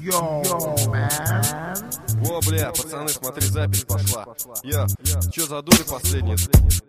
О, бля, пацаны, смотри, запись пошла. Чё за дури последние?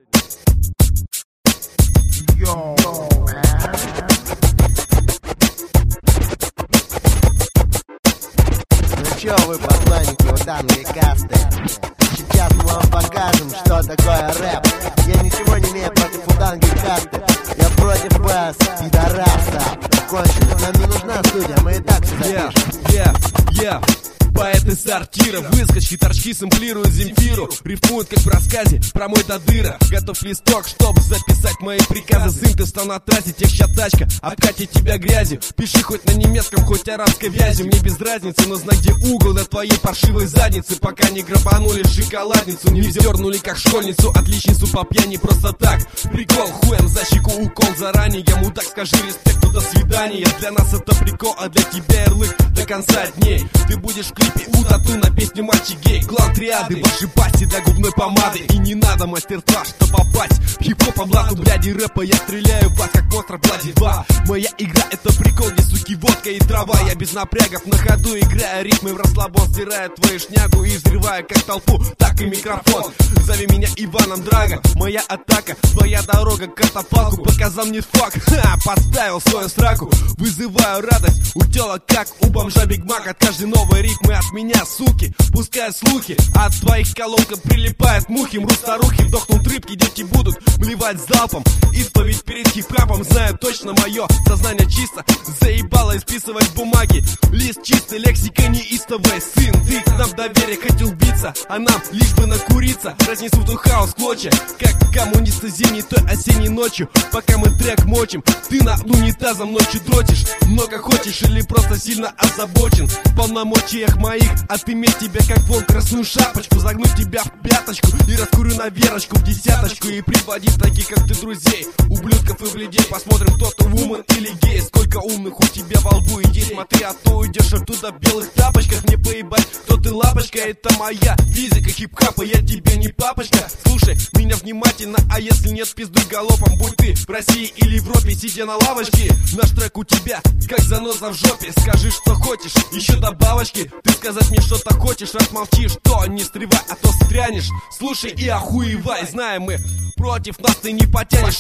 Ну чё вы, посланники ударной касты? Сейчас мы вам покажем, что такое рэп. Я ничего не имею против уданги касты. Я против вас, пидораса. Кончено, нам не нужна студия, мы и так все запишем. Поэты сортира, выскочки, торчки сэмплируют Земфиру. Рифмуют как в рассказе про мой Дадыра. Готов листок, чтобы записать мои приказы. Сын, ты стал на трассе, техща тачка обкатит тебя грязью. Пиши хоть на немецком, хоть арабской вязью. Мне без разницы, но знай, где угол на твоей паршивой заднице. Пока не грабанули шоколадницу, не вздернули как школьницу, отличницу по пьяни просто так. Прикол, хуем за щеку укол заранее. Мудак, скажи респекту, до свидания. Для нас это прикол, а для тебя ярлык до конца дней. Ты будешь в клипе у тату на песню «Мальчик гей». Клан триады, ваши пасти для губной помады. И не надо мастерства, что попасть в хип-хоп облаку, бляди рэпа. Я стреляю в вас, как монстр Блади 2. Моя игра это прикол, где суки, водка и трава. Я без напрягов на ходу, играя ритмы в расслабон. Стираю твою шнягу и взрываю как толпу, так и микрофон. Зови меня Иваном Драго. Моя атака, твоя дорога к катапалку. Показал мне фак, подставил свою сраку. Вызываю радость у тела, как у бомжа Биг Мак. От каждой новой ритмы от меня, суки, пускай слухи. От твоих колонкам прилипают мухи. Мрут старухи, вдохнут рыбки, дети будут блевать залпом. Исповедь перед хип-хапом, знаю точно мое сознание чисто. Заебало исписывать бумаги. Лист чистый, лексика неистовая. Сын, ты к нам доверие хотел биться, а нам лишь бы накуриться. Разнесут у хаос клочья, как коммунисты зимней той осенней ночью. Пока мы трек мочим, ты над унитазом ночью дротишь. Много хочешь или просто сильно озабочен в полномочиях моих отыметь тебя как вон красную шапочку. Загнуть тебя в пяточку и раскурю на верочку в десяточку. И приводить таких как ты друзей, ублюдков и бледей. Посмотрим, кто ты вумен или гей. Сколько умных у тебя во лбу и есть. Смотри, а то уйдешь оттуда в белых тапочках. Мне поебать, кто ты лапочка. Это моя физика хип-хапа, я тебе не папочка. Слушай меня внимательно, а если нет, пиздуй галопом. Будь ты в России или Европе, сидя на лавочке. Наш трек у тебя как заноза в жопе. Скажи, что хочешь, еще добавочки. Ты сказать мне что-то хочешь, раз молчишь, то не встревай, а то стрянешь. Слушай и охуевай, знаем мы, против нас ты не потянешь.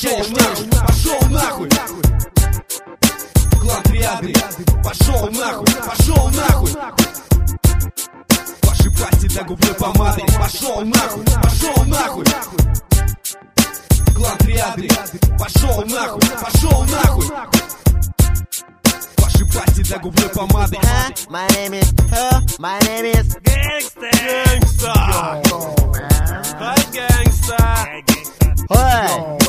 Пошел нахуй. Клан триады, пошел нахуй, пошел нахуй. Ваши пасти для губной помады. Пошел нахуй, пошел нахуй. Клан триады, пошел нахуй, пошел нахуй. Ваши пасти для губной помады. My name is my name is Gangsta. Hi gangsta. Ой!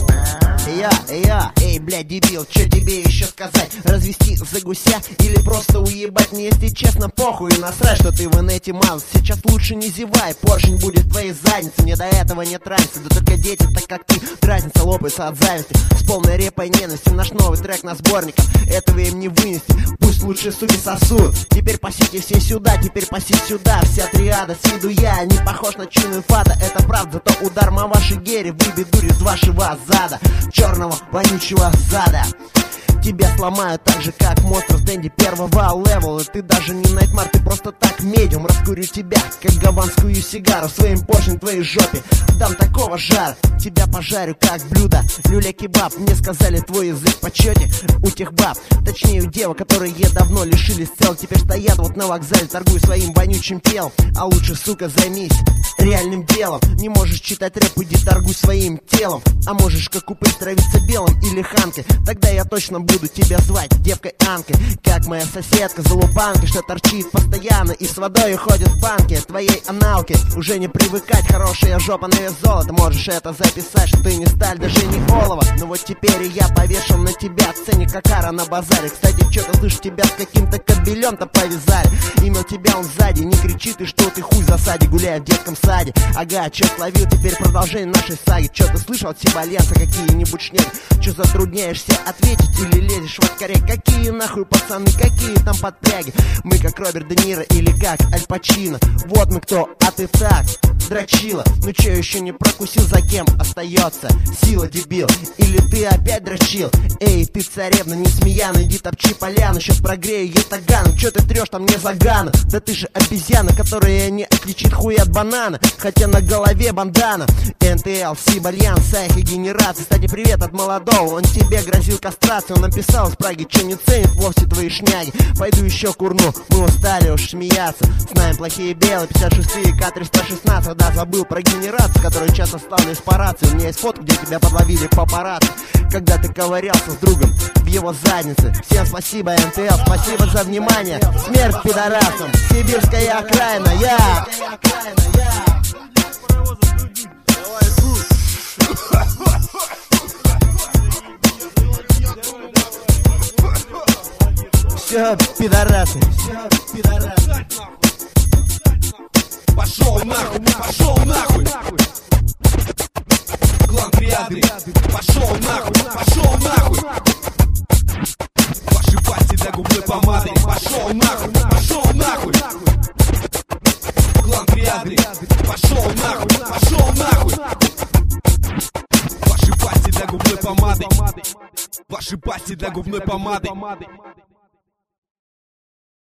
Эй, блядь, дебил, чё тебе еще сказать? Развести за гуся или просто уебать? Мне, если честно, похуй и насрать, что ты в инете мал. Сейчас лучше не зевай, поршень будет в твоей заднице. Мне до этого нет разницы, да только дети, так как ты, разница лопается от зависти. С полной репой ненависти наш новый трек на сборниках. Этого им не вынести, пусть лучше суки сосут. Теперь пасите все сюда, теперь пасите сюда. Вся триада, с виду я не похож на чин инфата. Это правда, зато удар маваши гери выбит дурь из вашего зада. Черного вонючего зада. Тебя сломают так же, как монстр с Дэнди первого левела. Ты даже не найтмар, ты просто так медиум. Раскурю тебя, как гаванскую сигару. Своим поршнем твоей жопе дам такого жара. Тебя пожарю, как блюдо люля-кебаб. Мне сказали, твой язык в почете у тех баб. Точнее, у девок, которые давно лишились тел. Теперь стоят вот на вокзале, торгуя своим вонючим телом. А лучше, сука, займись реальным делом. Не можешь читать рэп, иди торгуй своим телом. А можешь, как упырь, травиться белым или ханкой. Тогда я точно буду тебя звать девкой Анкой. Как моя соседка залупанка, что торчит постоянно и с водой ходит в банке. Твоей аналке уже не привыкать. Хорошая жопа на вес золота. Можешь это записать, что ты не сталь, даже не олово. Но вот теперь я повешен на тебя, ценник какара на базаре. Кстати, что-то слышу, тебя с каким-то кобелем-то повязали. Имел тебя он сзади, не кричи ты, что ты хуй в засаде. Гуляя в детском саде. сзади. Ага, чё словил, теперь продолжение нашей саги. Чё ты слышал от сибальянца какие-нибудь шнеги? Чё затрудняешься ответить или лезешь в откоррек? Какие нахуй пацаны, какие там подпряги? Мы как Роберт Де Ниро или как Аль Пачино. Вот мы кто, а ты так, дрочила. Ну чё, еще не прокусил, за кем остается сила, дебил? Или ты опять дрочил? Эй, ты царевна, не смеяна, иди топчи поляну. Сейчас прогрею ей тагану. Чё ты трешь там не загана? Да ты же обезьяна, которая не отличит хуй от банана, хотя на голове бандана. НТЛ, Сибальян, Сайх и генерация. Кстати, привет от молодого, он тебе грозил кастрацией. Он написал из Праги, чё не ценит вовсе твои шняги. Пойду еще курну, мы устали уж смеяться. Знаем плохие белые, 56-е, К-316. Да, забыл про генерацию, которую часто ставлю по рации. У меня есть фото, где тебя подловили папарацци, когда ты ковырялся с другом в его заднице. Всем спасибо, НТЛ, спасибо за внимание. Смерть пидорасам, сибирская окраина, я. Все, пидорасы, Пошел нахуй, пошел нахуй. Клан Триады, пошел нахуй. Ваши пальцы для губной помады, пошел нахуй. Клан Триады, пошел нахуй. Ваши пальцы для губной помады. Ваши пальцы для губной помады.